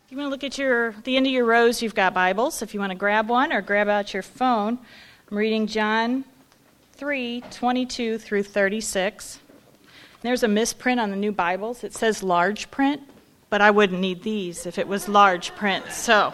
You want to look at the end of your rows, you've got Bibles. If you want to grab one or grab out your phone, I'm reading John 3:22 through 36. There's a misprint on the new Bibles. It says large print, but I wouldn't need these if it was large print, so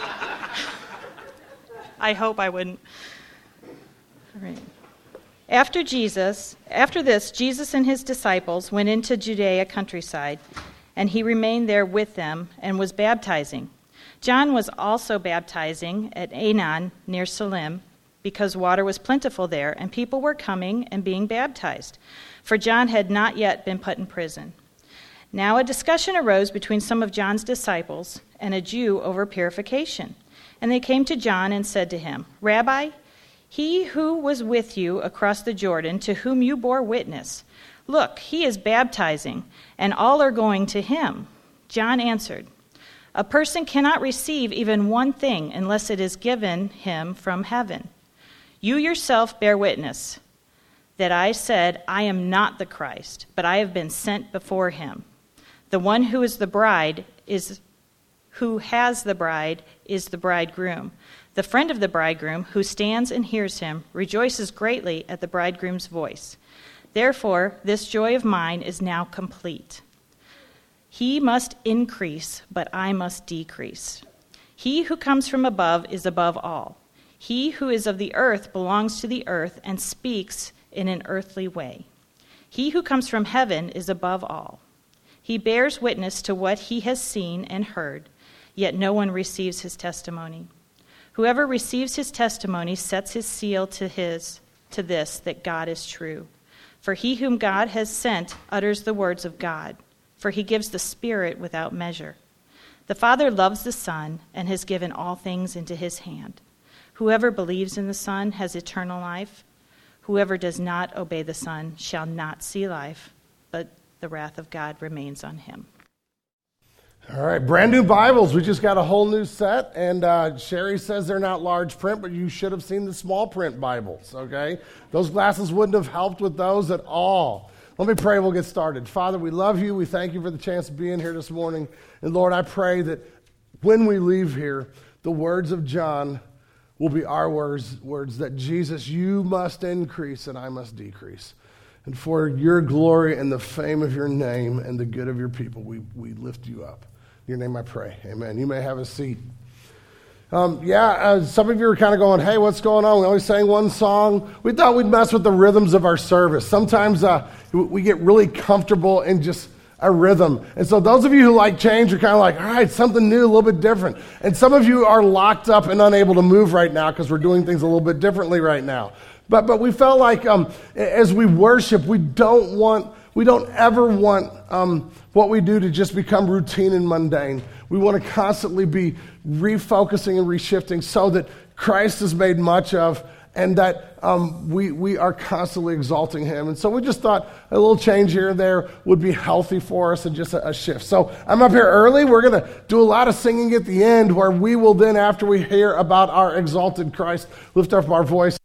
I hope I wouldn't. All right. After this, Jesus and his disciples went into Judea countryside, and he remained there with them and was baptizing. John was also baptizing at Aenon near Salim, because water was plentiful there, and people were coming and being baptized, for John had not yet been put in prison. Now a discussion arose between some of John's disciples and a Jew over purification. And they came to John and said to him, "Rabbi, he who was with you across the Jordan, to whom you bore witness, look, he is baptizing, and all are going to him." John answered, "A person cannot receive even one thing unless it is given him from heaven. You yourself bear witness that I said, I am not the Christ, but I have been sent before him. The one who has the bride is the bridegroom. The friend of the bridegroom, who stands and hears him, rejoices greatly at the bridegroom's voice. Therefore, this joy of mine is now complete. He must increase, but I must decrease. He who comes from above is above all. He who is of the earth belongs to the earth and speaks in an earthly way. He who comes from heaven is above all. He bears witness to what he has seen and heard, yet no one receives his testimony. Whoever receives his testimony sets his seal to this, that God is true. For he whom God has sent utters the words of God, for he gives the Spirit without measure. The Father loves the Son and has given all things into his hand. Whoever believes in the Son has eternal life. Whoever does not obey the Son shall not see life, but the wrath of God remains on him." All right, brand new Bibles. We just got a whole new set, and Sherry says they're not large print, but you should have seen the small print Bibles, okay? Those glasses wouldn't have helped with those at all. Let me pray and we'll get started. Father, we love you. We thank you for the chance of being here this morning. And Lord, I pray that when we leave here, the words of John will be our words that Jesus, you must increase and I must decrease. And for your glory and the fame of your name and the good of your people, we lift you up. In your name I pray. Amen. You may have a seat. Some of you are kind of going, hey, what's going on? We only sang one song. We thought we'd mess with the rhythms of our service. Sometimes we get really comfortable in just a rhythm. And so those of you who like change are kind of like, all right, something new, a little bit different. And some of you are locked up and unable to move right now because we're doing things a little bit differently right now. But we felt like as we worship, we don't ever want what we do to just become routine and mundane. We want to constantly be refocusing and reshifting so that Christ is made much of and that we are constantly exalting him. And so we just thought a little change here and there would be healthy for us and just a shift. So I'm up here early. We're going to do a lot of singing at the end where we will then, after we hear about our exalted Christ, lift up our voice.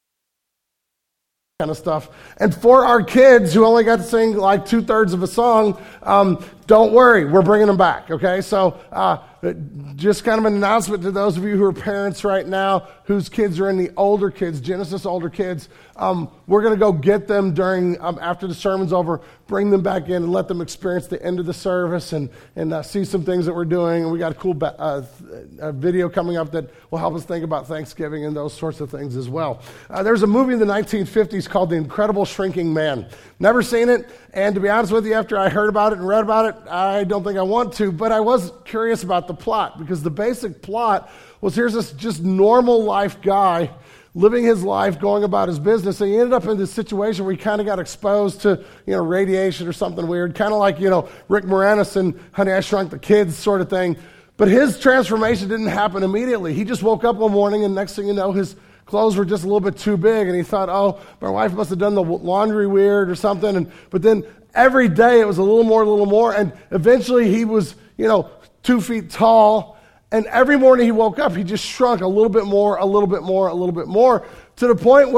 Kind of stuff. And for our kids who only got to sing like 2/3 of a song, don't worry, we're bringing them back, okay? So just kind of an announcement to those of you who are parents right now whose kids are in the older kids, Genesis older kids, we're going to go get them during after the sermon's over, bring them back in and let them experience the end of the service and see some things that we're doing. And we got a cool video coming up that will help us think about Thanksgiving and those sorts of things as well. There's a movie in the 1950s called The Incredible Shrinking Man. Never seen it, and to be honest with you, after I heard about it and read about it, I don't think I want to, but I was curious about the plot, because the basic plot was here's this just normal life guy living his life, going about his business, and he ended up in this situation where he kind of got exposed to, radiation or something weird, kind of like, Rick Moranis in Honey, I Shrunk the Kids sort of thing. But his transformation didn't happen immediately. He just woke up one morning, and next thing you know, his clothes were just a little bit too big, and he thought, oh, my wife must have done the laundry weird or something. But then every day it was a little more, and eventually he was, 2 feet tall, and every morning he woke up, he just shrunk a little bit more, to the point where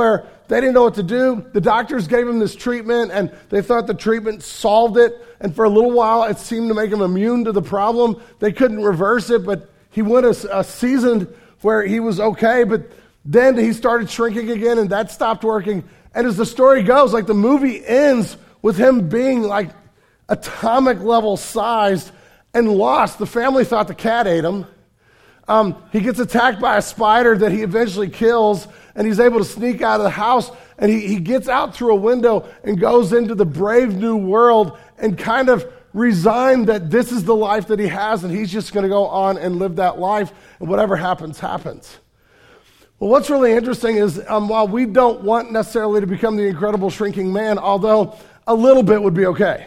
they didn't know what to do. The doctors gave him this treatment, and they thought the treatment solved it. And for a little while, it seemed to make him immune to the problem. They couldn't reverse it, but he went a season where he was okay, but then he started shrinking again, and that stopped working. And as the story goes, like the movie ends with him being like atomic level sized and lost. The family thought the cat ate him. He gets attacked by a spider that he eventually kills, and he's able to sneak out of the house, and he gets out through a window and goes into the brave new world and kind of resigned that this is the life that he has, and he's just going to go on and live that life, and whatever happens, happens. Well, what's really interesting is while we don't want necessarily to become the incredible shrinking man, although a little bit would be okay.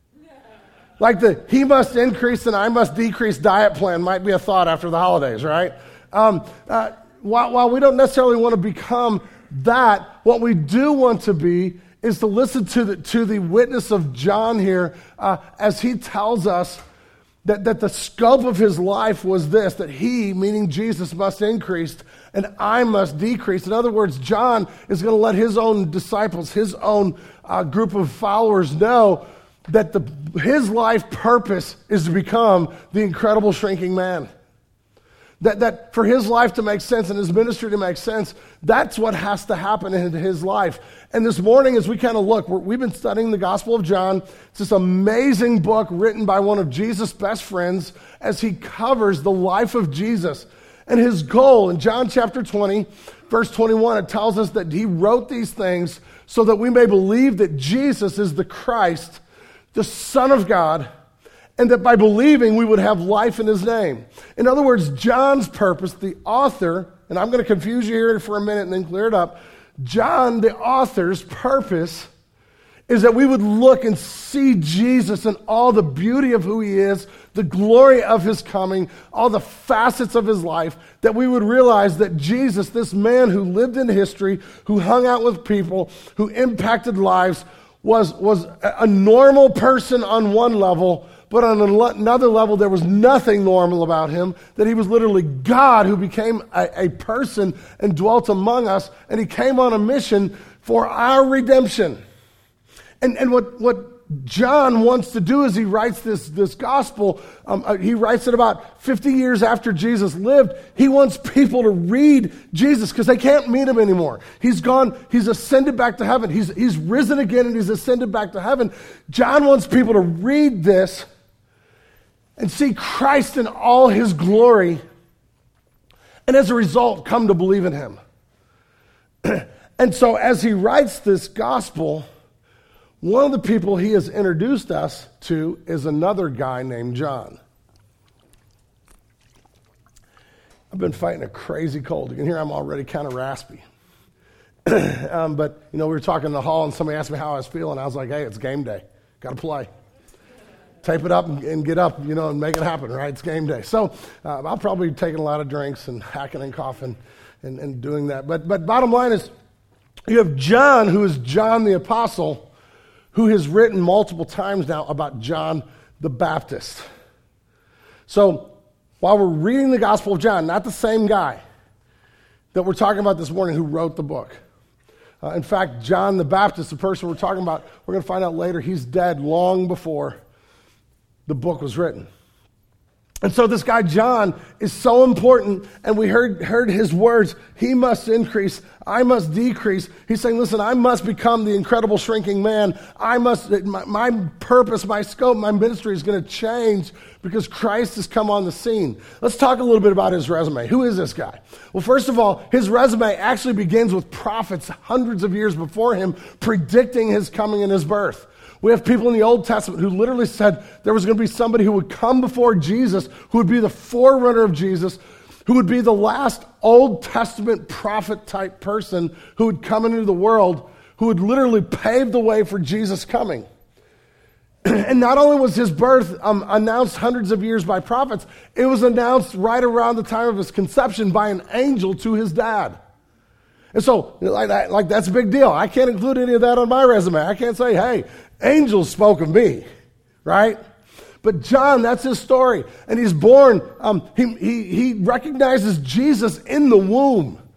Like the he must increase and I must decrease diet plan might be a thought after the holidays, right? While we don't necessarily want to become that, what we do want to be is to listen to the witness of John here as he tells us that the scope of his life was this, that he, meaning Jesus, must increase and I must decrease. In other words, John is going to let his own disciples, his own group of followers know that his life purpose is to become the incredible shrinking man. That for his life to make sense and his ministry to make sense, that's what has to happen in his life. And this morning, as we kind of look, we've been studying the Gospel of John. It's this amazing book written by one of Jesus' best friends as he covers the life of Jesus. And his goal in John chapter 20, verse 21, it tells us that he wrote these things so that we may believe that Jesus is the Christ, the Son of God, and that by believing we would have life in his name. In other words, John's purpose, the author, and I'm going to confuse you here for a minute and then clear it up. John, the author's purpose is that we would look and see Jesus and all the beauty of who he is, the glory of his coming, all the facets of his life, that we would realize that Jesus, this man who lived in history, who hung out with people, who impacted lives, was a normal person on one level, but on another level, there was nothing normal about him, that he was literally God who became a person and dwelt among us, and he came on a mission for our redemption. And what John wants to do is he writes this gospel. He writes it about 50 years after Jesus lived. He wants people to read Jesus because they can't meet him anymore. He's gone. He's ascended back to heaven. He's risen again and he's ascended back to heaven. John wants people to read this and see Christ in all his glory, and as a result, come to believe in him. And so as he writes this gospel, one of the people he has introduced us to is another guy named John. I've been fighting a crazy cold. You can hear I'm already kind of raspy. But, we were talking in the hall and somebody asked me how I was feeling. I was like, hey, it's game day. Got to play. Tape it up and get up, and make it happen, right? It's game day. So I'll probably be taking a lot of drinks and hacking and coughing and doing that. But bottom line is, you have John, who is John the Apostle, who has written multiple times now about John the Baptist. So while we're reading the Gospel of John, not the same guy that we're talking about this morning who wrote the book. In fact, John the Baptist, the person we're talking about, we're going to find out later, he's dead long before the book was written. And so this guy John is so important, and we heard his words, he must increase, I must decrease. He's saying, listen, I must become the incredible shrinking man. My purpose, my scope, my ministry is going to change because Christ has come on the scene. Let's talk a little bit about his resume. Who is this guy? Well, first of all, his resume actually begins with prophets hundreds of years before him predicting his coming and his birth. We have people in the Old Testament who literally said there was going to be somebody who would come before Jesus, who would be the forerunner of Jesus, who would be the last Old Testament prophet type person who would come into the world, who would literally pave the way for Jesus coming. And not only was his birth announced hundreds of years by prophets, it was announced right around the time of his conception by an angel to his dad. And so, like that's a big deal. I can't include any of that on my resume. I can't say, hey, angels spoke of me, right? But John, that's his story. And he's born, he recognizes Jesus in the womb.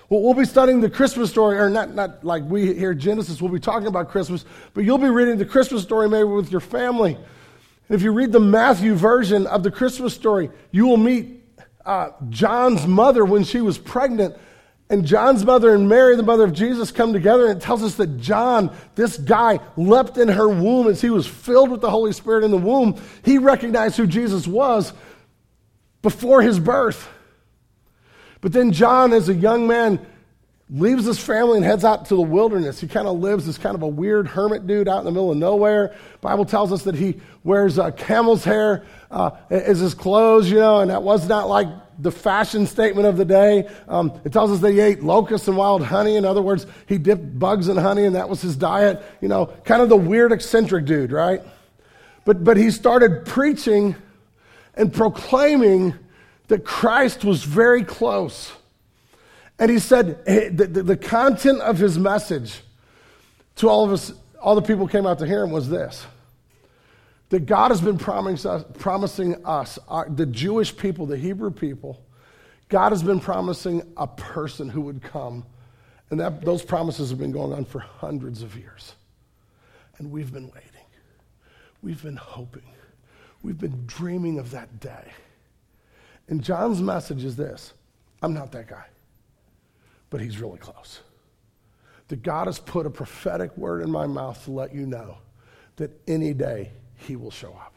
We'll be studying the Christmas story, or not like we here at Genesis, we'll be talking about Christmas, but you'll be reading the Christmas story maybe with your family. And if you read the Matthew version of the Christmas story, you will meet John's mother when she was pregnant. And John's mother and Mary, the mother of Jesus, come together, and it tells us that John, this guy, leapt in her womb as he was filled with the Holy Spirit in the womb. He recognized who Jesus was before his birth. But then John, as a young man, leaves his family and heads out to the wilderness. He kind of lives as kind of a weird hermit dude out in the middle of nowhere. The Bible tells us that he wears camel's hair as his clothes, and that was not like the fashion statement of the day. It tells us that he ate locusts and wild honey. In other words, he dipped bugs in honey, and that was his diet. Kind of the weird, eccentric dude, right? But he started preaching and proclaiming that Christ was very close. And he said the content of his message to all of us, all the people who came out to hear him, was this: that God has been promising us, the Jewish people, the Hebrew people, God has been promising a person who would come. And those promises have been going on for hundreds of years. And we've been waiting. We've been hoping. We've been dreaming of that day. And John's message is this: I'm not that guy, but he's really close. That God has put a prophetic word in my mouth to let you know that any day he will show up.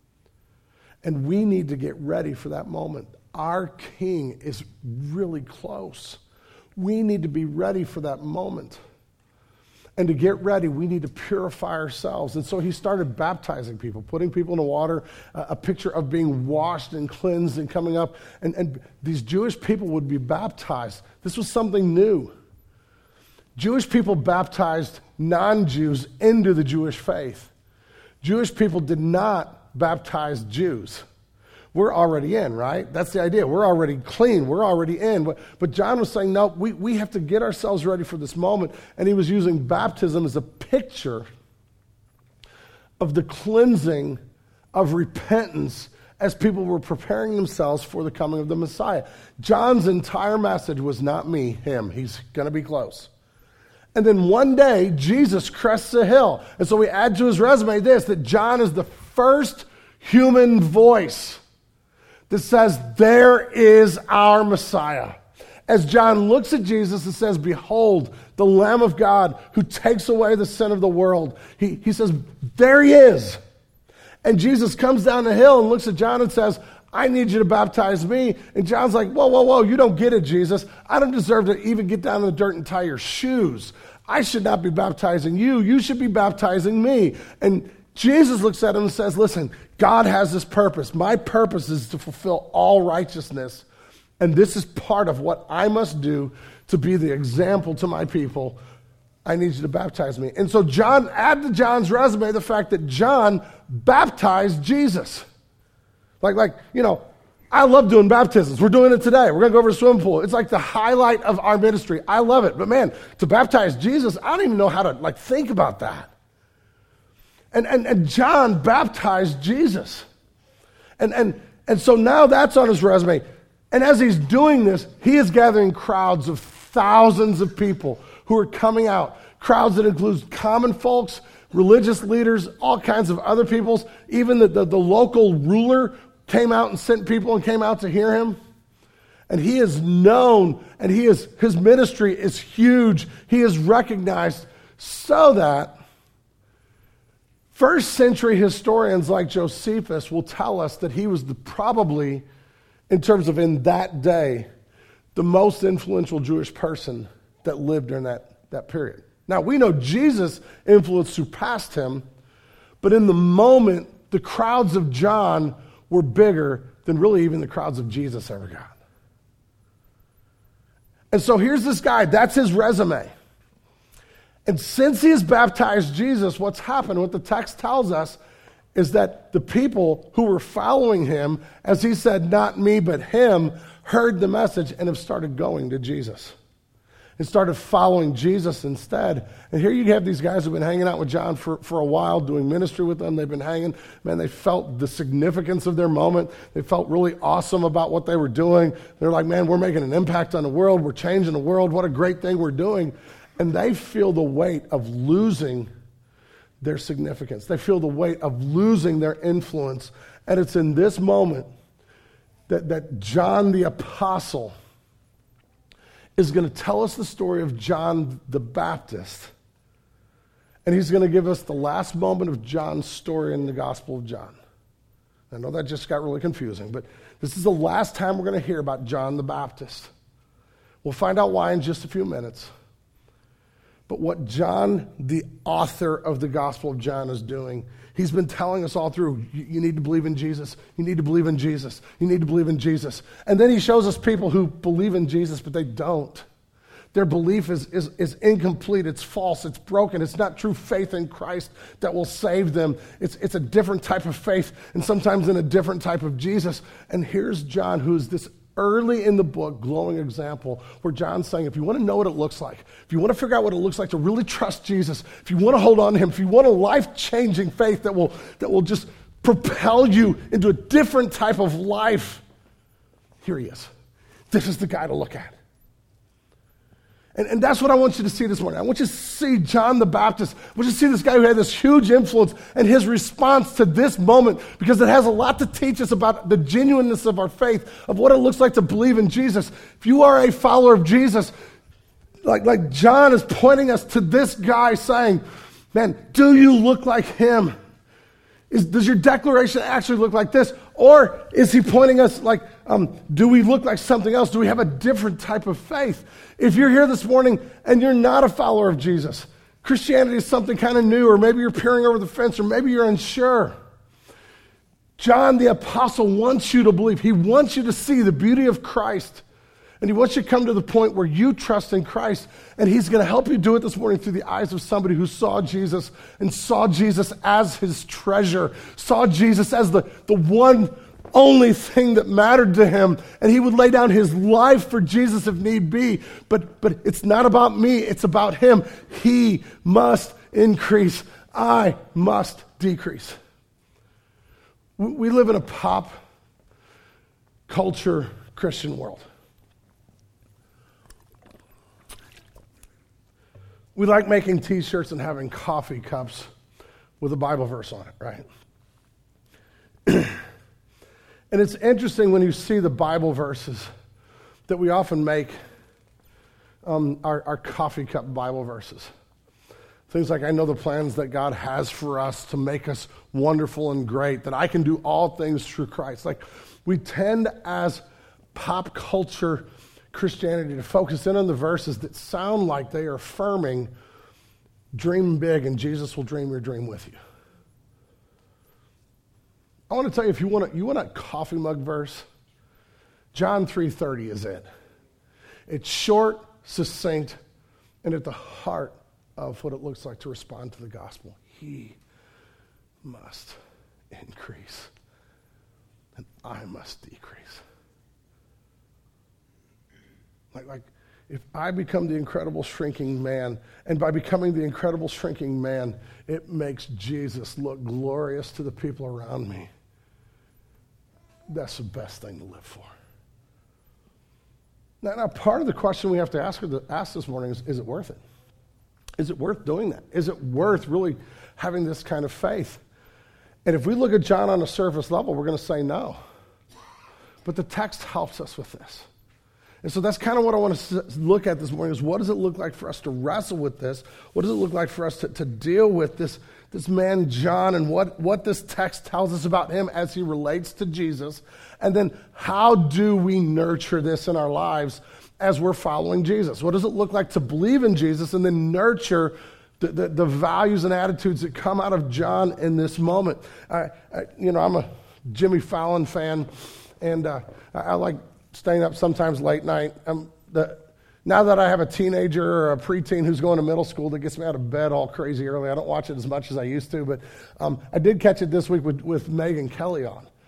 And we need to get ready for that moment. Our King is really close. We need to be ready for that moment. And to get ready, we need to purify ourselves. And so he started baptizing people, putting people in the water, a picture of being washed and cleansed and coming up. And these Jewish people would be baptized. This was something new. Jewish people baptized non-Jews into the Jewish faith. Jewish people did not baptize Jews. We're already in, right? That's the idea. We're already clean. We're already in. But John was saying, no, we have to get ourselves ready for this moment. And he was using baptism as a picture of the cleansing of repentance as people were preparing themselves for the coming of the Messiah. John's entire message was not me, him. He's going to be close. And then one day, Jesus crests a hill. And so we add to his resume this, that John is the first human voice that says, there is our Messiah. As John looks at Jesus and says, behold, the Lamb of God who takes away the sin of the world. He says, there he is. And Jesus comes down the hill and looks at John and says, I need you to baptize me. And John's like, whoa, you don't get it, Jesus. I don't deserve to even get down in the dirt and tie your shoes. I should not be baptizing you. You should be baptizing me. And Jesus looks at him and says, listen, God has this purpose. My purpose is to fulfill all righteousness. And this is part of what I must do to be the example to my people. I need you to baptize me. And so add to John's resume the fact that John baptized Jesus. I love doing baptisms. We're doing it today. We're going to go over to the swimming pool. It's like the highlight of our ministry. I love it. But man, to baptize Jesus, I don't even know how to think about that. And John baptized Jesus. And so now that's on his resume. And as he's doing this, he is gathering crowds of thousands of people who are coming out. Crowds that include common folks, religious leaders, all kinds of other peoples. Even the local ruler came out and sent people and came out to hear him. And he is known, and his ministry is huge. He is recognized so that first century historians like Josephus will tell us that he was probably, in terms of in that day, the most influential Jewish person that lived during that period. Now, we know Jesus' influence surpassed him, but in the moment, the crowds of John were bigger than really even the crowds of Jesus ever got. And so here's this guy, that's his resume. And since he has baptized Jesus, what's happened, what the text tells us, is that the people who were following him, as he said, not me, but him, heard the message and have started going to Jesus. and started following Jesus instead. And here you have these guys who've been hanging out with John for a while, doing ministry with them. They've been hanging. Man, they felt the significance of their moment. They felt really awesome about what they were doing. They're like, man, we're making an impact on the world. We're changing the world. What a great thing we're doing. And they feel the weight of losing their significance. They feel the weight of losing their influence. And it's in this moment that John the Apostle is going to tell us the story of John the Baptist. And he's going to give us the last moment of John's story in the Gospel of John. I know that just got really confusing, but this is the last time we're going to hear about John the Baptist. We'll find out why in just a few minutes. But what John, the author of the Gospel of John, is doing, he's been telling us all through, you need to believe in Jesus. You need to believe in Jesus. You need to believe in Jesus. And then he shows us people who believe in Jesus, but they don't. Their belief is incomplete. It's false. It's broken. It's not true faith in Christ that will save them. It's a different type of faith, and sometimes in a different type of Jesus. And here's John, who's this early in the book glowing example where John's saying, if you want to know what it looks like, if you want to figure out what it looks like to really trust Jesus, if you want to hold on to him, if you want a life-changing faith that will just propel you into a different type of life, here he is. This is the guy to look at. And that's what I want you to see this morning. I want you to see John the Baptist. I want you to see this guy who had this huge influence and his response to this moment, because it has a lot to teach us about the genuineness of our faith, of what it looks like to believe in Jesus. If you are a follower of Jesus, like John is pointing us to this guy saying, man, do you look like him? Does your declaration actually look like this? Or is he pointing us like, do we look like something else? Do we have a different type of faith? If you're here this morning and you're not a follower of Jesus, Christianity is something kind of new, or maybe you're peering over the fence, or maybe you're unsure. John the Apostle wants you to believe. He wants you to see the beauty of Christ. And he wants you to come to the point where you trust in Christ. And he's going to help you do it this morning through the eyes of somebody who saw Jesus and saw Jesus as his treasure, saw Jesus as the one only thing that mattered to him. And he would lay down his life for Jesus if need be. But it's not about me. It's about him. He must increase. I must decrease. We live in a pop culture Christian world. We like making t-shirts and having coffee cups with a Bible verse on it, right? And it's interesting when you see the Bible verses that we often make our coffee cup Bible verses. Things like, I know the plans that God has for us to make us wonderful and great, that I can do all things through Christ. Like, we tend as pop culture Christianity to focus in on the verses that sound like they are affirming, dream big and Jesus will dream your dream with you. I want to tell you, if you want a coffee mug verse, John 3:30 is it. It's short, succinct, and at the heart of what it looks like to respond to the gospel. He must increase, and I must decrease. Like, if I become the incredible shrinking man, and by becoming the incredible shrinking man, it makes Jesus look glorious to the people around me, that's the best thing to live for. Now part of the question we have to ask this morning is it worth it? Is it worth doing that? Is it worth really having this kind of faith? And if we look at John on a surface level, we're going to say no. But the text helps us with this. And so that's kind of what I want to look at this morning, is what does it look like for us to wrestle with this? What does it look like for us to deal with this man John, and what this text tells us about him as he relates to Jesus? And then how do we nurture this in our lives as we're following Jesus? What does it look like to believe in Jesus and then nurture the values and attitudes that come out of John in this moment? I'm a Jimmy Fallon fan, and I like staying up sometimes late night. Now that I have a teenager or a preteen who's going to middle school, that gets me out of bed all crazy early. I don't watch it as much as I used to, but I did catch it this week with Megyn Kelly on.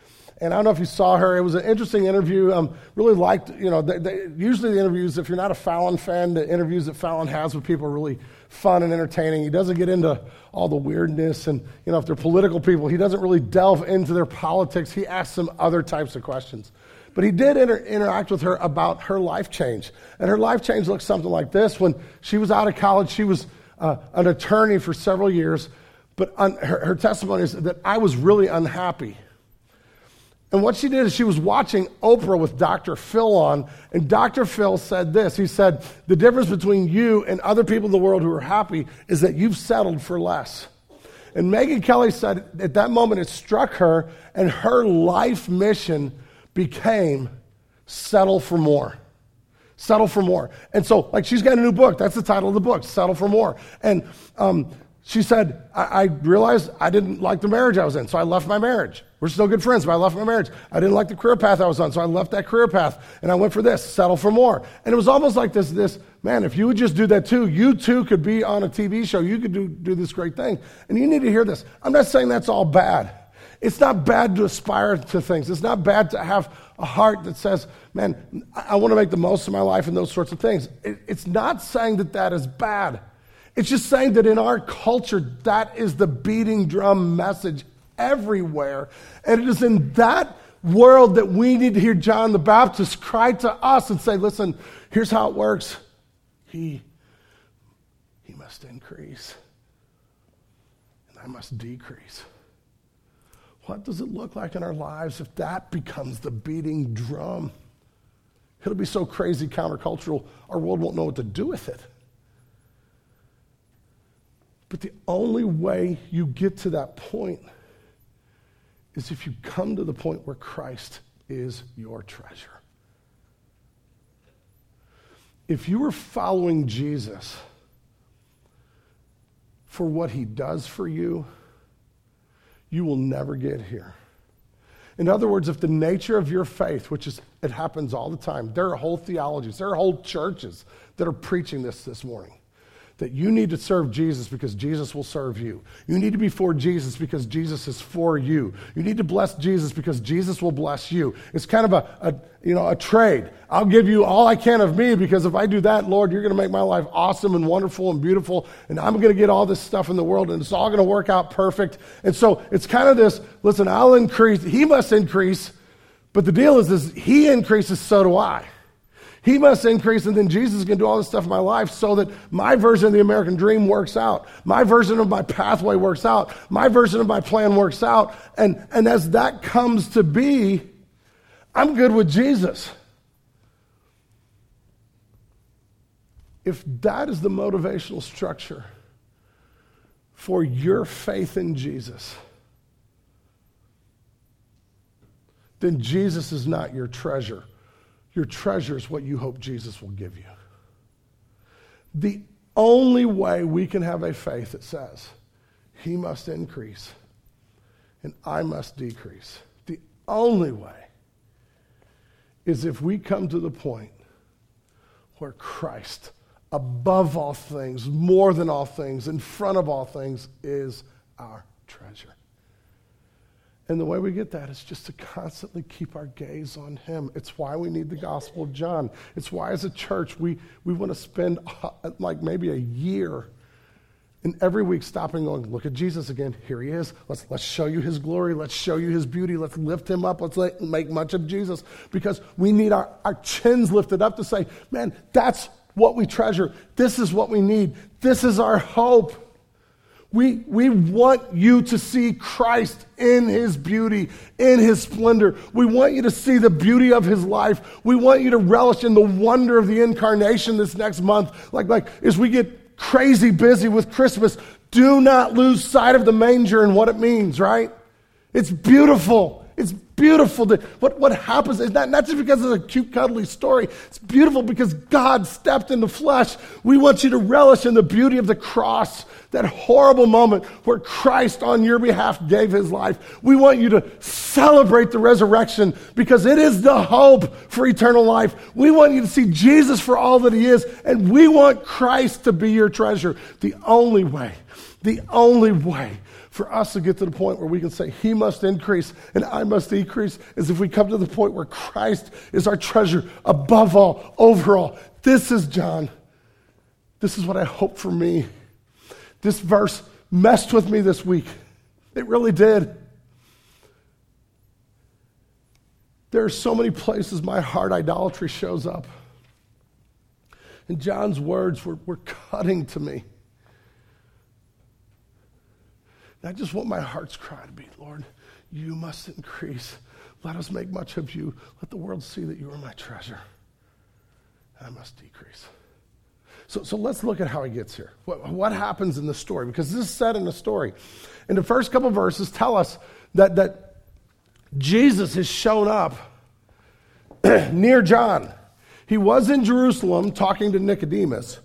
And I don't know if you saw her. It was an interesting interview. Really liked, usually the interviews, if you're not a Fallon fan, the interviews that Fallon has with people are really fun and entertaining. He doesn't get into all the weirdness. And, if they're political people, he doesn't really delve into their politics. He asks them other types of questions. But he did interact with her about her life change. And her life change looked something like this. When she was out of college, she was an attorney for several years. But her testimony is that I was really unhappy. And what she did is she was watching Oprah with Dr. Phil on, and Dr. Phil said this. He said, the difference between you and other people in the world who are happy is that you've settled for less. And Megyn Kelly said at that moment it struck her, and her life mission became settle for more. Settle for more. And so, she's got a new book. That's the title of the book, Settle for More. And she said, I realized I didn't like the marriage I was in, so I left my marriage. We're still good friends, but I left my marriage. I didn't like the career path I was on, so I left that career path, and I went for this, settle for more. And it was almost like this, man, if you would just do that too, you too could be on a TV show. You could do this great thing. And you need to hear this. I'm not saying that's all bad. It's not bad to aspire to things. It's not bad to have a heart that says, man, I want to make the most of my life and those sorts of things. It's not saying that is bad. It's just saying that in our culture, that is the beating drum message everywhere. And it is in that world that we need to hear John the Baptist cry to us and say, listen, here's how it works. He must increase, and I must decrease. What does it look like in our lives if that becomes the beating drum? It'll be so crazy countercultural, our world won't know what to do with it. But the only way you get to that point is if you come to the point where Christ is your treasure. If you are following Jesus for what he does for you, you will never get here. In other words, if the nature of your faith, which is, it happens all the time, there are whole theologies, there are whole churches that are preaching this morning, that you need to serve Jesus because Jesus will serve you. You need to be for Jesus because Jesus is for you. You need to bless Jesus because Jesus will bless you. It's kind of a trade. I'll give you all I can of me because if I do that, Lord, you're going to make my life awesome and wonderful and beautiful, and I'm going to get all this stuff in the world, and it's all going to work out perfect. And so it's kind of this, listen, I'll increase, he must increase, but the deal is he increases, so do I. He must increase, and then Jesus is going to do all this stuff in my life so that my version of the American dream works out. My version of my pathway works out. My version of my plan works out. And as that comes to be, I'm good with Jesus. If that is the motivational structure for your faith in Jesus, then Jesus is not your treasure. Your treasure is what you hope Jesus will give you. The only way we can have a faith that says, he must increase and I must decrease, the only way is if we come to the point where Christ, above all things, more than all things, in front of all things, is our treasure. And the way we get that is just to constantly keep our gaze on him. It's why we need the Gospel of John. It's why as a church we want to spend like maybe a year and every week stopping and going, look at Jesus again. Here he is. Let's show you his glory. Let's show you his beauty. Let's lift him up. Let's make much of Jesus, because we need our chins lifted up to say, man, that's what we treasure. This is what we need. This is our hope. We want you to see Christ in his beauty, in his splendor. We want you to see the beauty of his life. We want you to relish in the wonder of the incarnation this next month. Like as we get crazy busy with Christmas, do not lose sight of the manger and what it means, right? It's beautiful. It's beautiful. What happens is not just because it's a cute, cuddly story. It's beautiful because God stepped into flesh. We want you to relish in the beauty of the cross, that horrible moment where Christ on your behalf gave his life. We want you to celebrate the resurrection because it is the hope for eternal life. We want you to see Jesus for all that he is, and we want Christ to be your treasure. The only way for us to get to the point where we can say, he must increase and I must decrease, is if we come to the point where Christ is our treasure above all, over all. This is John. This is what I hope for me. This verse messed with me this week. It really did. There are so many places my heart idolatry shows up. And John's words were cutting to me. And I just want my heart's cry to be, Lord, you must increase. Let us make much of you. Let the world see that you are my treasure. And I must decrease. So let's look at how he gets here. What happens in the story? Because this is said in the story. And the first couple verses tell us that Jesus has shown up near John. He was in Jerusalem talking to Nicodemus.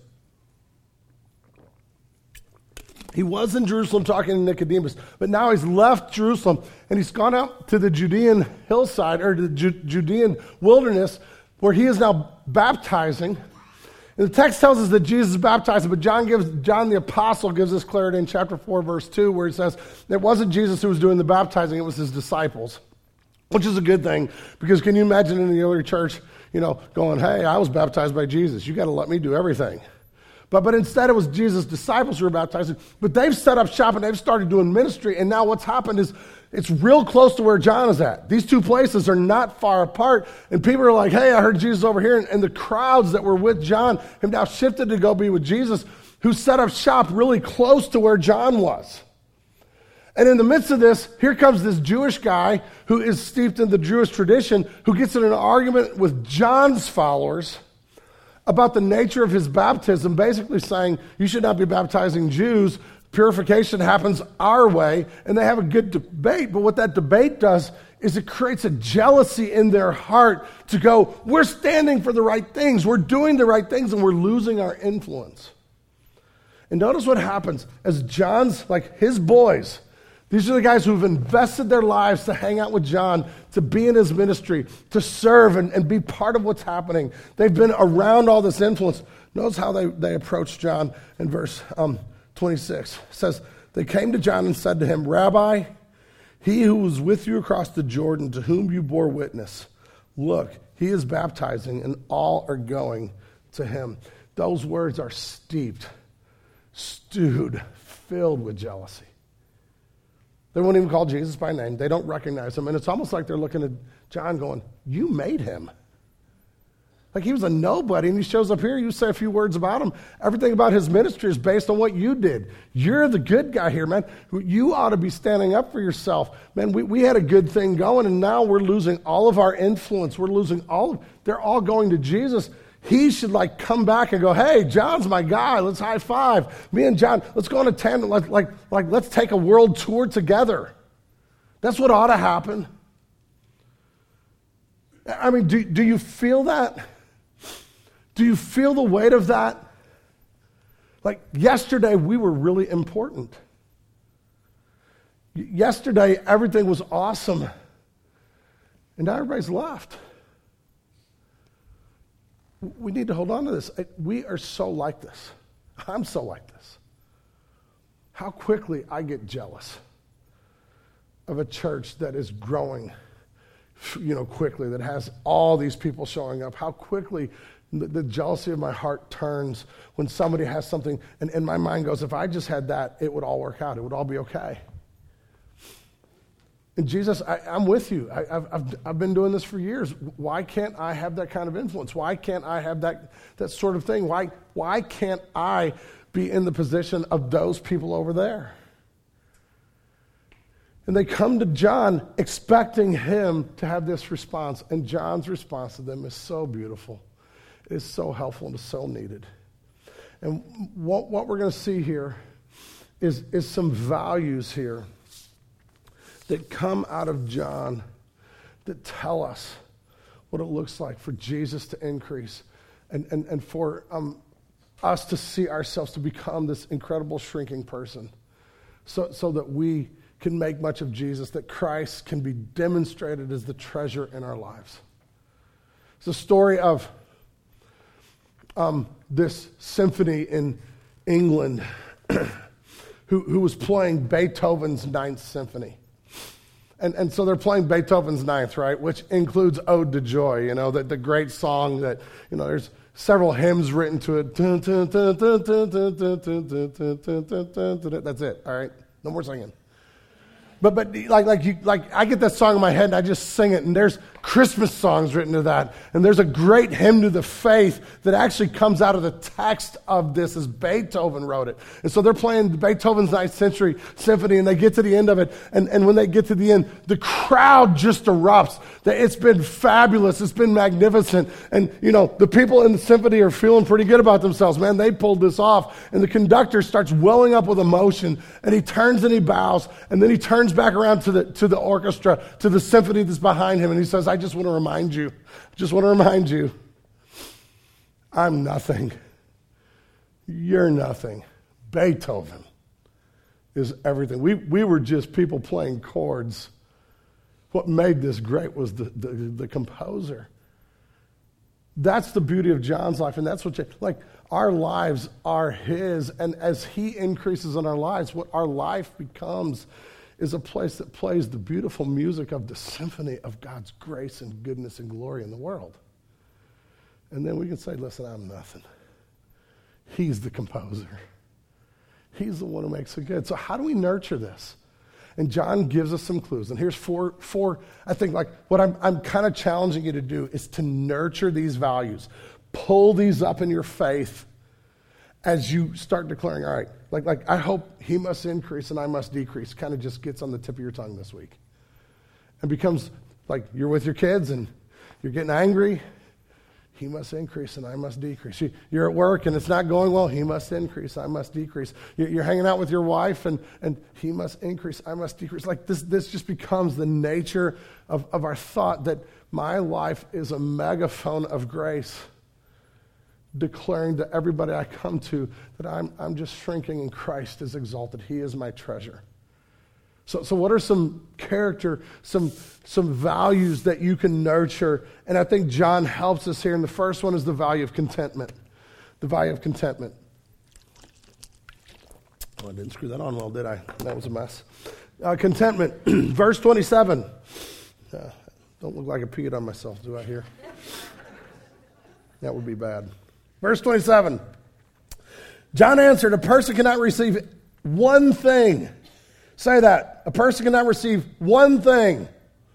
But now he's left Jerusalem and he's gone out to the Judean hillside or the Judean wilderness where he is now baptizing. And the text tells us that Jesus is baptizing, but John the apostle gives us clarity in chapter 4, verse 2, where he says it wasn't Jesus who was doing the baptizing, it was his disciples, which is a good thing, because can you imagine in the early church, going, hey, I was baptized by Jesus. You got to let me do everything. But instead it was Jesus' disciples who were baptizing. But they've set up shop and they've started doing ministry. And now what's happened is it's real close to where John is at. These two places are not far apart. And people are like, hey, I heard Jesus over here. And the crowds that were with John have now shifted to go be with Jesus, who set up shop really close to where John was. And in the midst of this, here comes this Jewish guy who is steeped in the Jewish tradition, who gets in an argument with John's followers about the nature of his baptism, basically saying, you should not be baptizing Jews. Purification happens our way. And they have a good debate. But what that debate does is it creates a jealousy in their heart to go, we're standing for the right things. We're doing the right things, and we're losing our influence. And notice what happens as John's, his boys, these are the guys who've invested their lives to hang out with John, to be in his ministry, to serve and be part of what's happening. They've been around all this influence. Notice how they approached John in verse 26. It says, they came to John and said to him, Rabbi, he who was with you across the Jordan, to whom you bore witness, look, he is baptizing, and all are going to him. Those words are stewed, filled with jealousy. They won't even call Jesus by name. They don't recognize him. And it's almost like they're looking at John going, you made him. Like he was a nobody, and he shows up here, you say a few words about him. Everything about his ministry is based on what you did. You're the good guy here, man. You ought to be standing up for yourself. Man, we had a good thing going, and now we're losing all of our influence. We're losing they're all going to Jesus. He should come back and go, hey, John's my guy. Let's high five. Me and John, let's go on a tandem. Let's take a world tour together. That's what ought to happen. I mean, do you feel that? Do you feel the weight of that? Yesterday, we were really important. Yesterday, everything was awesome. And now everybody's left. We need to hold on to this. We are so like this. I'm so like this. How quickly I get jealous of a church that is growing, quickly, that has all these people showing up. How quickly the jealousy of my heart turns when somebody has something, and my mind goes, if I just had that, it would all work out. It would all be okay. And Jesus, I'm with you. I've been doing this for years. Why can't I have that kind of influence? Why can't I have that sort of thing? Why can't I be in the position of those people over there? And they come to John expecting him to have this response. And John's response to them is so beautiful. It is so helpful and so needed. And what we're going to see here is some values here that come out of John that tell us what it looks like for Jesus to increase and for us to see ourselves to become this incredible shrinking person so that we can make much of Jesus, that Christ can be demonstrated as the treasure in our lives. It's a story of this symphony in England who was playing Beethoven's Ninth Symphony. And so they're playing Beethoven's Ninth, right, which includes Ode to Joy, the great song that, there's several hymns written to it. That's it, all right? No more singing. But I get that song in my head and I just sing it, and there's Christmas songs written to that, and there's a great hymn to the faith that actually comes out of the text of this as Beethoven wrote it. And so they're playing Beethoven's Ninth Century Symphony, and they get to the end of it, and when they get to the end, the crowd just erupts. It's been fabulous. It's been magnificent. And, the people in the symphony are feeling pretty good about themselves. Man, they pulled this off. And the conductor starts welling up with emotion, and he turns and he bows, and then he turns back around to the orchestra, to the symphony that's behind him, and he says, I just want to remind you, I'm nothing. You're nothing. Beethoven is everything. We were just people playing chords. What made this great was the composer. That's the beauty of John's life, and that's what our lives are his, and as he increases in our lives, what our life becomes is a place that plays the beautiful music of the symphony of God's grace and goodness and glory in the world. And then we can say, listen, I'm nothing. He's the composer. He's the one who makes it good. So how do we nurture this? And John gives us some clues. And here's four I think, what I'm kind of challenging you to do is to nurture these values. Pull these up in your faith as you start declaring, all right, I hope he must increase and I must decrease, kind of just gets on the tip of your tongue this week. And becomes like you're with your kids and you're getting angry, he must increase and I must decrease. You're at work and it's not going well, he must increase, I must decrease. You're hanging out with your wife and he must increase, I must decrease. This just becomes the nature of our thought that my life is a megaphone of grace, declaring to everybody I come to that I'm just shrinking and Christ is exalted. He is my treasure. So what are some character, some values that you can nurture? And I think John helps us here. And the first one is the value of contentment. The value of contentment. Oh, I didn't screw that on well, did I? That was a mess. Contentment. Verse 27. Don't look like I peed on myself, do I here? That would be bad. Verse 27, John answered, a person cannot receive one thing. Say that. A person cannot receive one thing.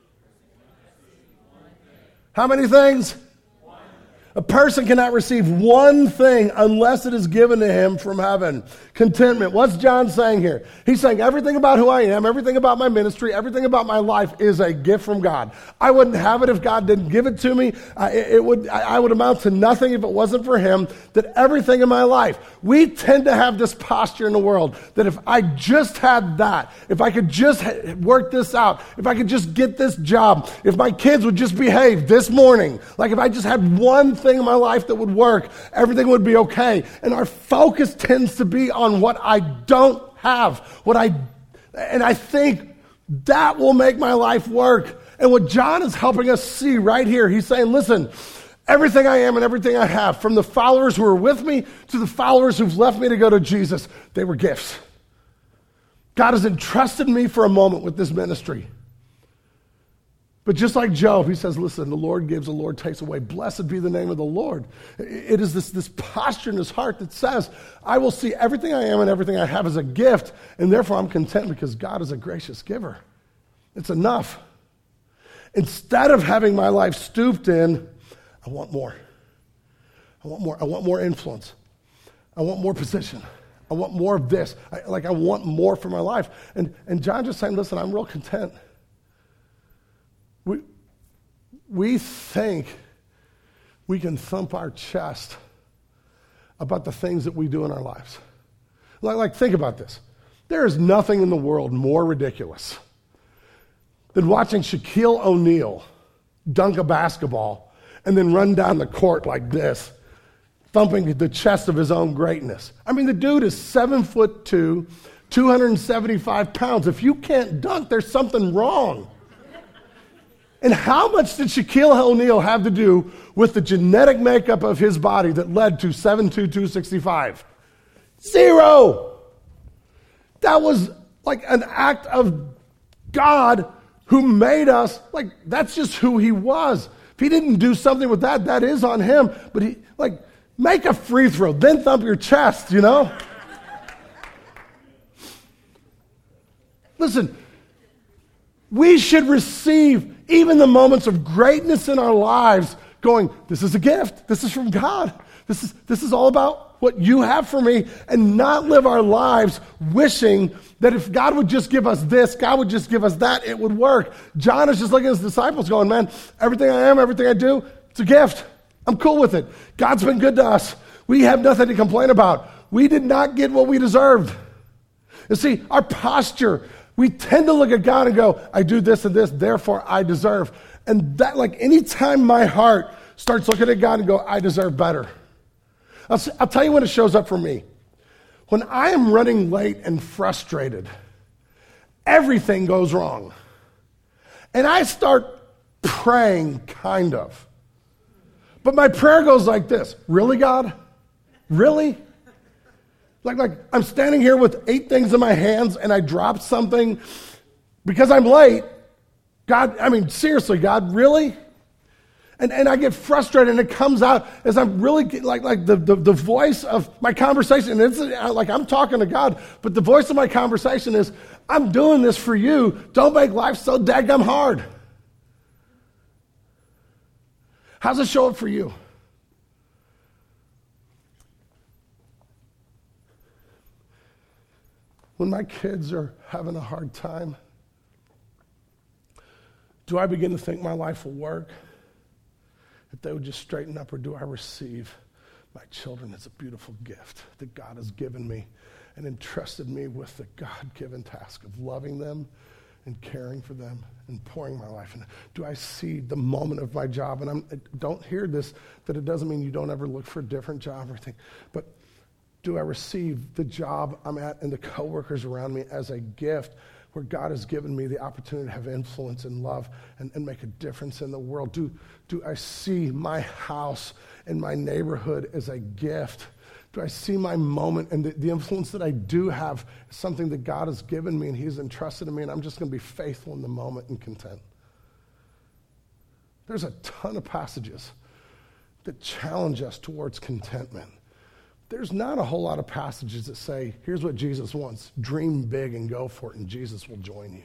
How many things? A person cannot receive one thing unless it is given to him from heaven. Contentment. What's John saying here? He's saying everything about who I am, everything about my ministry, everything about my life is a gift from God. I wouldn't have it if God didn't give it to me. I would amount to nothing if it wasn't for him. That everything in my life, we tend to have this posture in the world that if I just had that, if I could just work this out, if I could just get this job, if my kids would just behave this morning, like if I just had one thing in my life that would work, everything would be okay. And our focus tends to be on what I don't have, and I think that will make my life work. And what John is helping us see right here, he's saying, listen, everything I am and everything I have, from the followers who are with me to the followers who've left me to go to Jesus, they were gifts. God has entrusted me for a moment with this ministry. But just like Job, he says, listen, the Lord gives, the Lord takes away. Blessed be the name of the Lord. It is this posture in his heart that says, I will see everything I am and everything I have as a gift, and therefore I'm content because God is a gracious giver. It's enough. Instead of having my life stooped in, I want more. I want more. I want more influence. I want more position. I want more of this. I want more for my life. And John just saying, listen, I'm real content. We think we can thump our chest about the things that we do in our lives. Think about this. There is nothing in the world more ridiculous than watching Shaquille O'Neal dunk a basketball and then run down the court like this, thumping the chest of his own greatness. I mean, the dude is 7'2", 275 pounds. If you can't dunk, there's something wrong. And how much did Shaquille O'Neal have to do with the genetic makeup of his body that led to 7'2", 265? Zero. that was like an act of God who made us. Like, that's just who he was. If he didn't do something with that, that is on him. But he, like, make a free throw, then thump your chest, you know? Listen, we should receive even the moments of greatness in our lives going, this is a gift. This is from God. This is all about what you have for me, and not live our lives wishing that if God would just give us this, God would just give us that, it would work. John is just looking at his disciples going, man, everything I am, everything I do, it's a gift. I'm cool with it. God's been good to us. We have nothing to complain about. We did not get what we deserved. You see, our posture, we tend to look at God and go, I do this and this, therefore I deserve. And that, like, anytime my heart starts looking at God and go, I deserve better. I'll tell you when it shows up for me. When I am running late and frustrated, everything goes wrong. And I start praying, kind of. But my prayer goes like this. Really, God? Really? Like I'm standing here with 8 things in my hands and I dropped something because I'm late. God, I mean, seriously, God, really? And I get frustrated, and it comes out as I'm really like the voice of my conversation. It's like I'm talking to God, but the voice of my conversation is, I'm doing this for you. Don't make life so daggum hard. How's it show up for you? When my kids are having a hard time, do I begin to think my life will work? If they would just straighten up, or do I receive my children as a beautiful gift that God has given me and entrusted me with the God-given task of loving them and caring for them and pouring my life in? Do I see the moment of my job? And don't hear this, that it doesn't mean you don't ever look for a different job or anything, but do I receive the job I'm at and the coworkers around me as a gift where God has given me the opportunity to have influence and love and make a difference in the world? Do I see my house and my neighborhood as a gift? Do I see my moment and the influence that I do have as something that God has given me and he's entrusted in me, and I'm just going to be faithful in the moment and content? There's a ton of passages that challenge us towards contentment. There's not a whole lot of passages that say, here's what Jesus wants. Dream big and go for it, and Jesus will join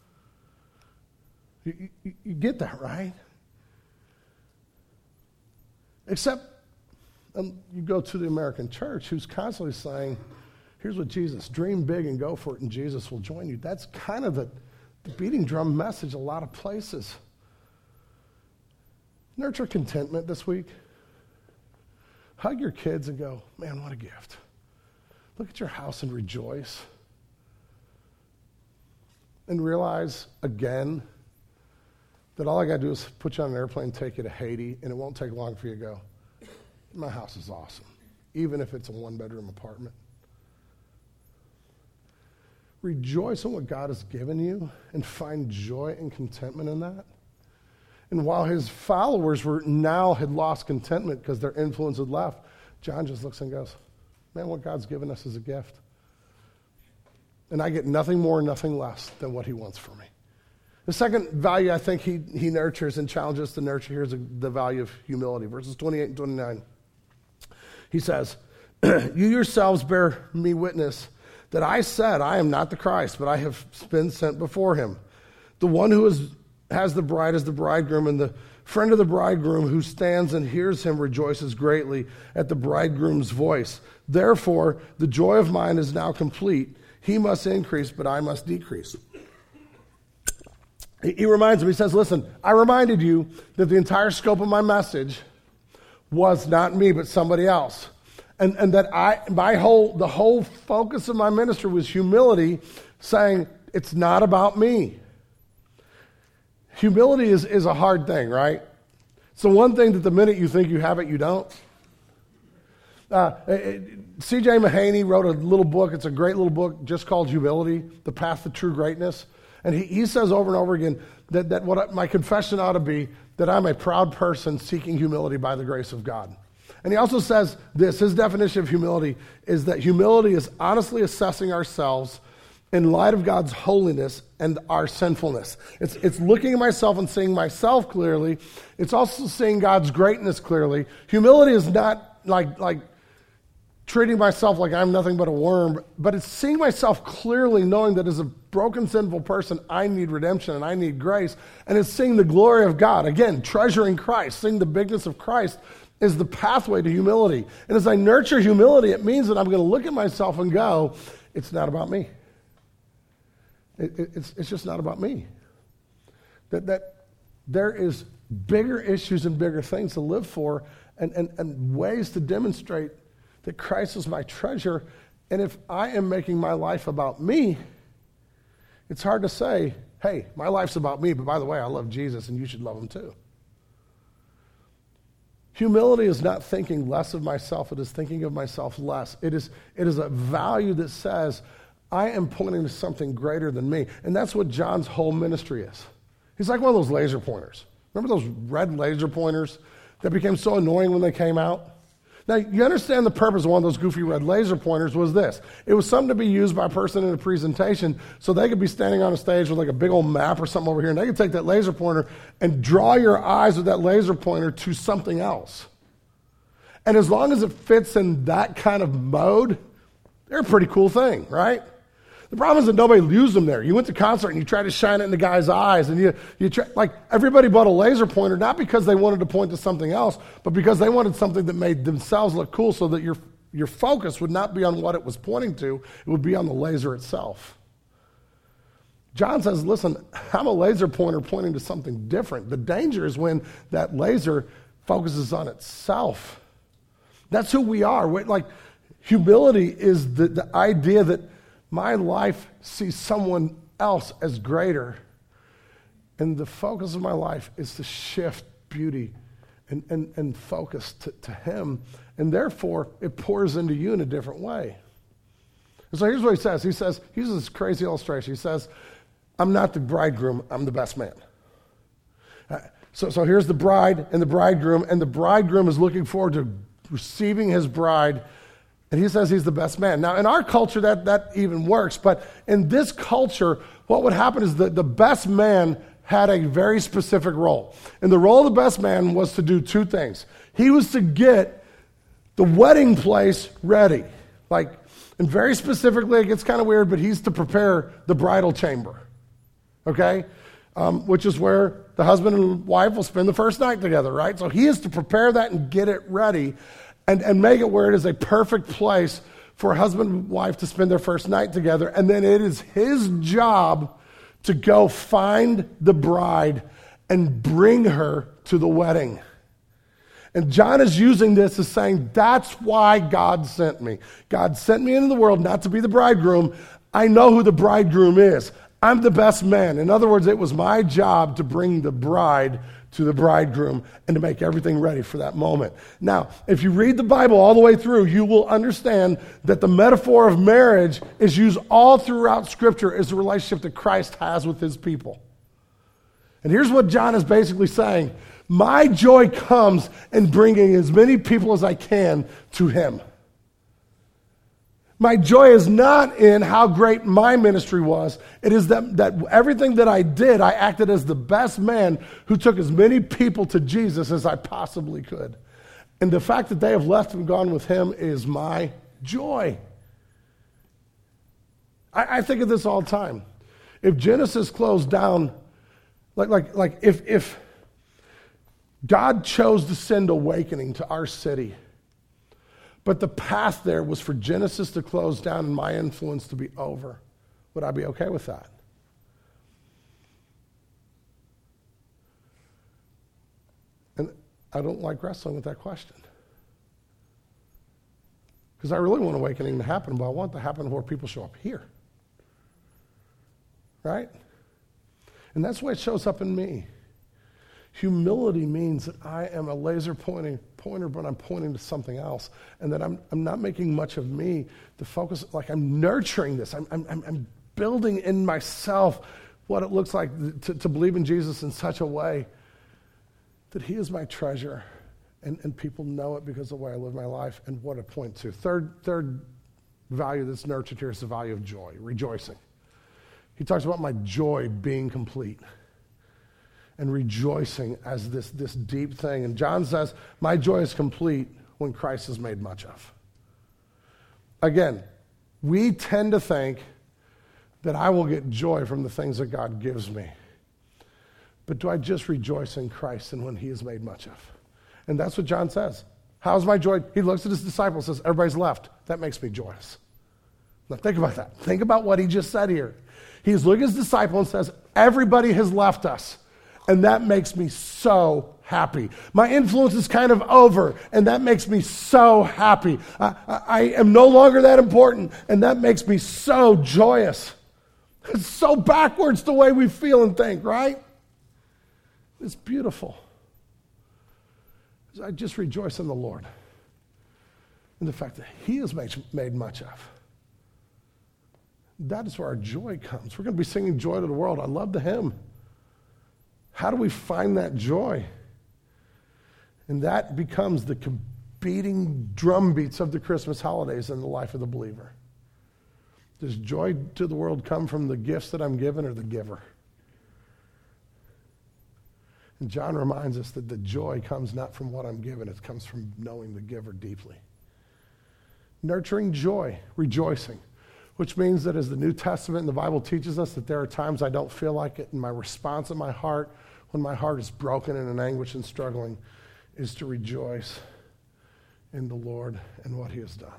you. You get that, right? Except you go to the American church, who's constantly saying, here's what Jesus, dream big and go for it, and Jesus will join you. That's kind of the beating drum message a lot of places. Nurture contentment this week. Hug your kids and go, man, what a gift. Look at your house and rejoice. And realize, again, that all I got to do is put you on an airplane, take you to Haiti, and it won't take long for you to go, my house is awesome, even if it's a 1-bedroom apartment. Rejoice in what God has given you and find joy and contentment in that. And while his followers had lost contentment because their influence had left, John just looks and goes, man, what God's given us is a gift. And I get nothing more, nothing less than what he wants for me. The second value I think he nurtures and challenges us to nurture here is the value of humility. Verses 28 and 29. He says, you yourselves bear me witness that I said I am not the Christ, but I have been sent before him. The one who has the bride as the bridegroom, and the friend of the bridegroom who stands and hears him rejoices greatly at the bridegroom's voice. Therefore, the joy of mine is now complete. He must increase, but I must decrease. He reminds him, he says, listen, I reminded you that the entire scope of my message was not me, but somebody else. And that the whole focus of my ministry was humility, saying, it's not about me. Humility is a hard thing, right? It's the one thing that the minute you think you have it, you don't. C.J. Mahaney wrote a little book. It's a great little book just called Humility, The Path to True Greatness. And he says over and over again that what my confession ought to be, that I'm a proud person seeking humility by the grace of God. And he also says this, his definition of humility is that humility is honestly assessing ourselves in light of God's holiness and our sinfulness. It's looking at myself and seeing myself clearly. It's also seeing God's greatness clearly. Humility is not like treating myself like I'm nothing but a worm, but it's seeing myself clearly, knowing that as a broken, sinful person, I need redemption and I need grace. And it's seeing the glory of God. Again, treasuring Christ, seeing the bigness of Christ is the pathway to humility. And as I nurture humility, it means that I'm going to look at myself and go, it's not about me. It's just not about me. That there is bigger issues and bigger things to live for and ways to demonstrate that Christ is my treasure. And if I am making my life about me, it's hard to say, hey, my life's about me, but by the way, I love Jesus and you should love him too. Humility is not thinking less of myself. It is thinking of myself less. It is a value that says, I am pointing to something greater than me. And that's what John's whole ministry is. He's like one of those laser pointers. Remember those red laser pointers that became so annoying when they came out? Now, you understand the purpose of one of those goofy red laser pointers was this. It was something to be used by a person in a presentation so they could be standing on a stage with like a big old map or something over here, and they could take that laser pointer and draw your eyes with that laser pointer to something else. And as long as it fits in that kind of mode, they're a pretty cool thing, right? The problem is that nobody used them there. You went to concert and you tried to shine it in the guy's eyes, and you try, like everybody bought a laser pointer not because they wanted to point to something else, but because they wanted something that made themselves look cool, so that your focus would not be on what it was pointing to; it would be on the laser itself. John says, "Listen, I'm a laser pointer pointing to something different. The danger is when that laser focuses on itself. That's who we are. Like humility is the idea that my life sees someone else as greater, and the focus of my life is to shift beauty and focus to him, and therefore it pours into you in a different way. And so here's what he says. He uses this crazy illustration. He says, I'm not the bridegroom, I'm the best man. So here's the bride and the bridegroom is looking forward to receiving his bride. And he says he's the best man. Now, in our culture, that even works. But in this culture, what would happen is that the best man had a very specific role. And the role of the best man was to do two things. He was to get the wedding place ready. And very specifically, it gets kind of weird, but he's to prepare the bridal chamber. Okay? Which is where the husband and wife will spend the first night together, right? So he is to prepare that and get it ready. And make it where it is a perfect place for a husband and wife to spend their first night together. And then it is his job to go find the bride and bring her to the wedding. And John is using this as saying, that's why God sent me. God sent me into the world not to be the bridegroom. I know who the bridegroom is. I'm the best man. In other words, it was my job to bring the bride to the bridegroom and to make everything ready for that moment. Now, if you read the Bible all the way through, you will understand that the metaphor of marriage is used all throughout Scripture as the relationship that Christ has with his people. And here's what John is basically saying. My joy comes in bringing as many people as I can to him. My joy is not in how great my ministry was. It is that everything that I did, I acted as the best man who took as many people to Jesus as I possibly could. And the fact that they have left and gone with him is my joy. I think of this all the time. If Genesis closed down, if God chose to send awakening to our city, but the path there was for Genesis to close down and my influence to be over, would I be okay with that? And I don't like wrestling with that question. Because I really want awakening to happen, but I want it to happen where people show up here. Right? And that's why it shows up in me. Humility means that I am a laser pointer, but I'm pointing to something else, and that I'm not making much of me to focus. Like I'm nurturing this. I'm building in myself what it looks like to believe in Jesus in such a way that he is my treasure, and people know it because of the way I live my life and what I point to. Third value that's nurtured here is the value of joy, rejoicing. He talks about my joy being complete and rejoicing as this deep thing. And John says, my joy is complete when Christ is made much of. Again, we tend to think that I will get joy from the things that God gives me. But do I just rejoice in Christ and when he is made much of? And that's what John says. How's my joy? He looks at his disciples and says, everybody's left. That makes me joyous. Now think about that. Think about what he just said here. He's looking at his disciple and says, everybody has left us. And that makes me so happy. My influence is kind of over, and that makes me so happy. I am no longer that important, and that makes me so joyous. It's so backwards the way we feel and think, right? It's beautiful. I just rejoice in the Lord and the fact that he is made much of. That is where our joy comes. We're going to be singing Joy to the World. I love the hymn. How do we find that joy? And that becomes the beating drum beats of the Christmas holidays in the life of the believer. Does joy to the world come from the gifts that I'm given or the giver? And John reminds us that the joy comes not from what I'm given, it comes from knowing the giver deeply. Nurturing joy, rejoicing, which means that as the New Testament and the Bible teaches us that there are times I don't feel like it, and my response in my heart, when my heart is broken and in anguish and struggling, is to rejoice in the Lord and what he has done.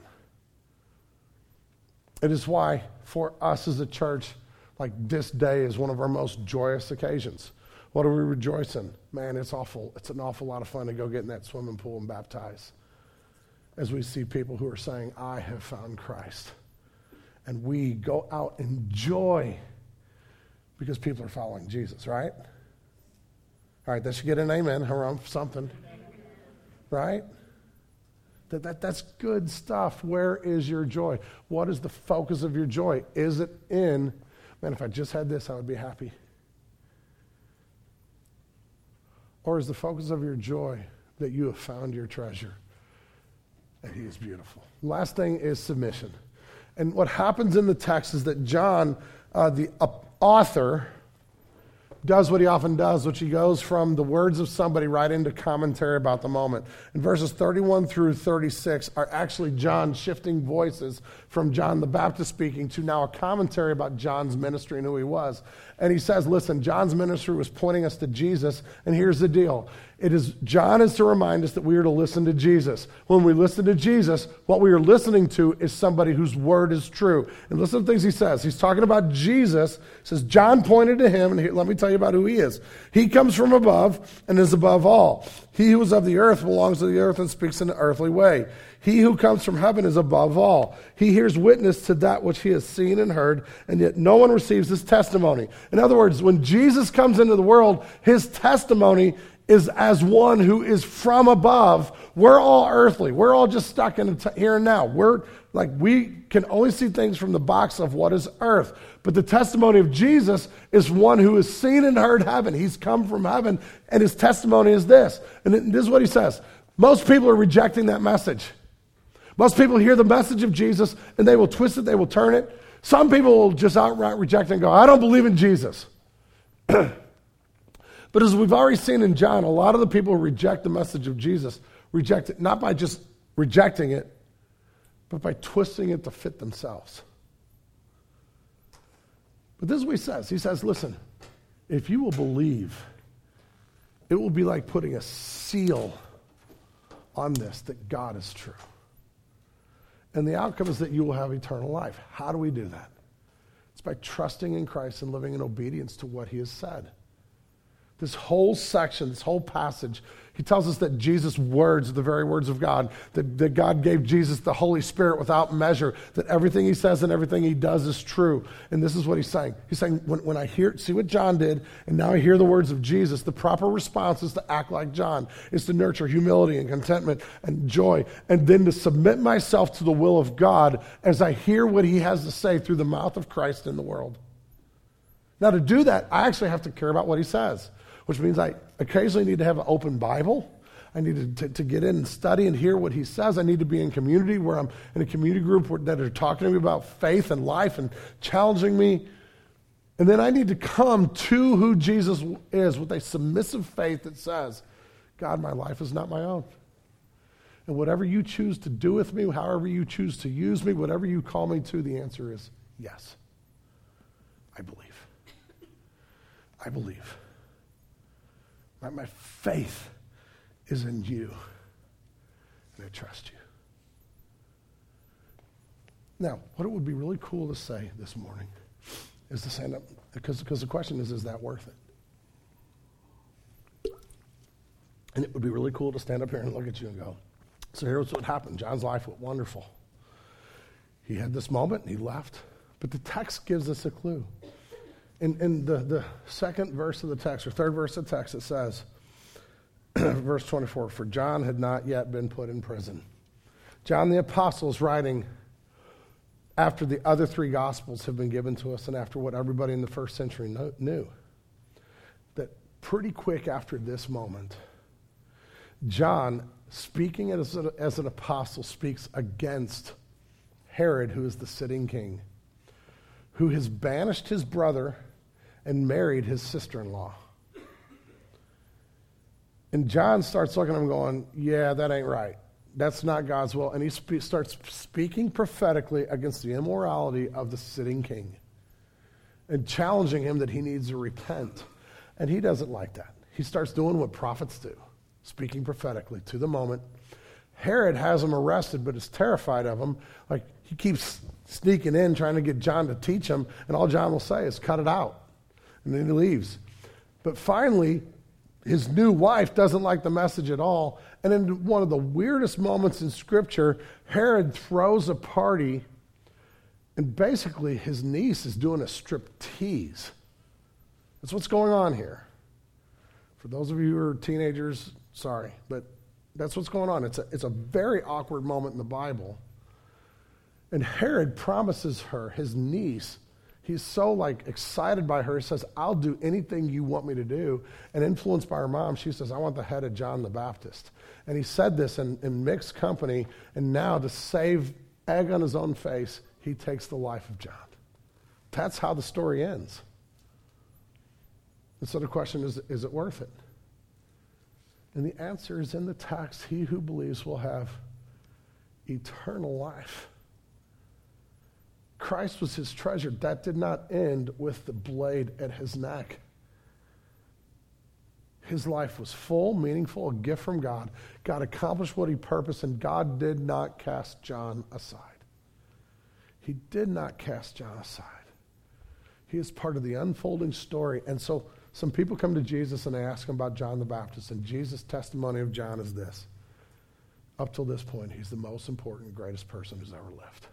It is why for us as a church, like this day is one of our most joyous occasions. What do we rejoice in? Man, it's awful. It's an awful lot of fun to go get in that swimming pool and baptize as we see people who are saying, I have found Christ. And we go out in joy because people are following Jesus, right? All right, that should get an amen around something, right? That's good stuff. Where is your joy? What is the focus of your joy? Is it in, man, if I just had this, I would be happy? Or is the focus of your joy that you have found your treasure, and he is beautiful? Last thing is submission. And what happens in the text is that John, the author, does what he often does, which he goes from the words of somebody right into commentary about the moment. And verses 31 through 36 are actually John shifting voices from John the Baptist speaking to now a commentary about John's ministry and who he was. And he says, listen, John's ministry was pointing us to Jesus, and here's the deal. John is to remind us that we are to listen to Jesus. When we listen to Jesus, what we are listening to is somebody whose word is true. And listen to the things he says. He's talking about Jesus. He says, John pointed to him, and let me tell you about who he is. He comes from above and is above all. He who is of the earth belongs to the earth and speaks in an earthly way. He who comes from heaven is above all. He hears witness to that which he has seen and heard, and yet no one receives his testimony. In other words, when Jesus comes into the world, his testimony is as one who is from above. We're all earthly. We're all just stuck in here and now. We can only see things from the box of what is earth. But the testimony of Jesus is one who has seen and heard heaven. He's come from heaven, and his testimony is this. And this is what he says. Most people are rejecting that message. Most people hear the message of Jesus, and they will twist it, they will turn it. Some people will just outright reject it and go, I don't believe in Jesus. But as we've already seen in John, a lot of the people who reject the message of Jesus reject it not by just rejecting it, but by twisting it to fit themselves. But this is what he says. He says, listen, if you will believe, it will be like putting a seal on this that God is true. And the outcome is that you will have eternal life. How do we do that? It's by trusting in Christ and living in obedience to what he has said. This whole section, this whole passage, he tells us that Jesus' words are the very words of God, that God gave Jesus the Holy Spirit without measure, that everything he says and everything he does is true. And this is what he's saying. He's saying, when I see what John did, and now I hear the words of Jesus, the proper response is to act like John, is to nurture humility and contentment and joy, and then to submit myself to the will of God as I hear what he has to say through the mouth of Christ in the world. Now, to do that, I actually have to care about what he says, which means I occasionally need to have an open Bible. I need to get in and study and hear what he says. I need to be in community where I'm in a community group that are talking to me about faith and life and challenging me. And then I need to come to who Jesus is with a submissive faith that says, God, my life is not my own. And whatever you choose to do with me, however you choose to use me, whatever you call me to, the answer is yes. I believe. I believe. My faith is in you. And I trust you. Now, what it would be really cool to say this morning is to stand up, because the question is that worth it? And it would be really cool to stand up here and look at you and go, so here's what happened. John's life was wonderful. He had this moment, and he left. But the text gives us a clue. In the second verse of the text, or third verse of the text, it says, verse 24, for John had not yet been put in prison. John the Apostle is writing after the other three Gospels have been given to us and after what everybody in the first century knew. That pretty quick after this moment, John, speaking as an apostle, speaks against Herod, who is the sitting king, who has banished his brother and married his sister-in-law. And John starts looking at him going, yeah, that ain't right. That's not God's will. And he starts speaking prophetically against the immorality of the sitting king and challenging him that he needs to repent. And he doesn't like that. He starts doing what prophets do, speaking prophetically to the moment. Herod has him arrested, but is terrified of him. Like, he keeps sneaking in, trying to get John to teach him, and all John will say is, cut it out. And then he leaves. But finally, his new wife doesn't like the message at all. And in one of the weirdest moments in Scripture, Herod throws a party, and basically his niece is doing a striptease. That's what's going on here. For those of you who are teenagers, sorry, but that's what's going on. It's a very awkward moment in the Bible. And Herod promises her, his niece, he's so excited by her, he says, I'll do anything you want me to do. And influenced by her mom, she says, I want the head of John the Baptist. And he said this in mixed company, and now to save egg on his own face, he takes the life of John. That's how the story ends. And so the question is it worth it? And the answer is in the text, he who believes will have eternal life. Christ was his treasure. That did not end with the blade at his neck. His life was full, meaningful, a gift from God. God accomplished what he purposed, and God did not cast John aside. He did not cast John aside. He is part of the unfolding story. And so some people come to Jesus and they ask him about John the Baptist, and Jesus' testimony of John is this. Up till this point, he's the most important, greatest person who's ever lived.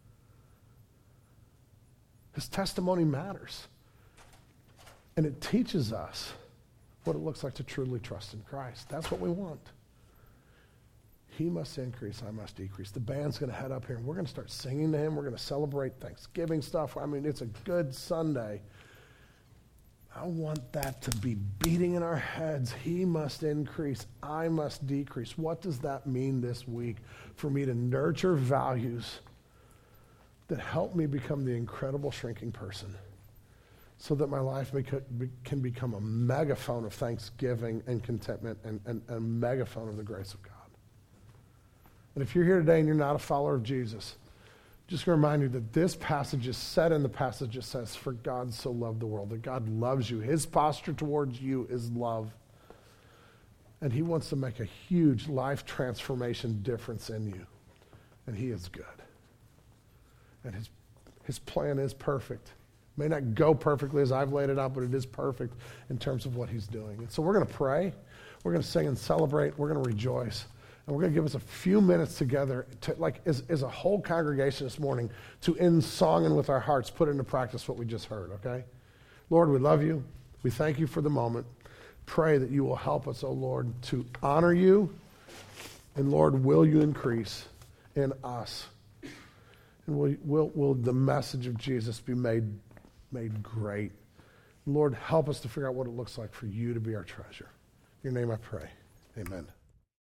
His testimony matters. And it teaches us what it looks like to truly trust in Christ. That's what we want. He must increase, I must decrease. The band's going to head up here, and we're going to start singing to him. We're going to celebrate Thanksgiving stuff. I mean, it's a good Sunday. I want that to be beating in our heads. He must increase, I must decrease. What does that mean this week for me to nurture values that help me become the incredible shrinking person so that my life can become a megaphone of thanksgiving and contentment and a megaphone of the grace of God? And if you're here today and you're not a follower of Jesus, just going to remind you that this passage is said in the passage that says, for God so loved the world, that God loves you. His posture towards you is love. And he wants to make a huge life transformation difference in you. And he is good. And his plan is perfect. It may not go perfectly as I've laid it out, but it is perfect in terms of what he's doing. And so we're going to pray. We're going to sing and celebrate. We're going to rejoice. And we're going to give us a few minutes together to, as a whole congregation this morning, to in song and with our hearts put into practice what we just heard, okay? Lord, we love you. We thank you for the moment. Pray that you will help us, oh Lord, to honor you. And Lord, will you increase in us? And will the message of Jesus be made great? Lord, help us to figure out what it looks like for you to be our treasure. In your name I pray. Amen.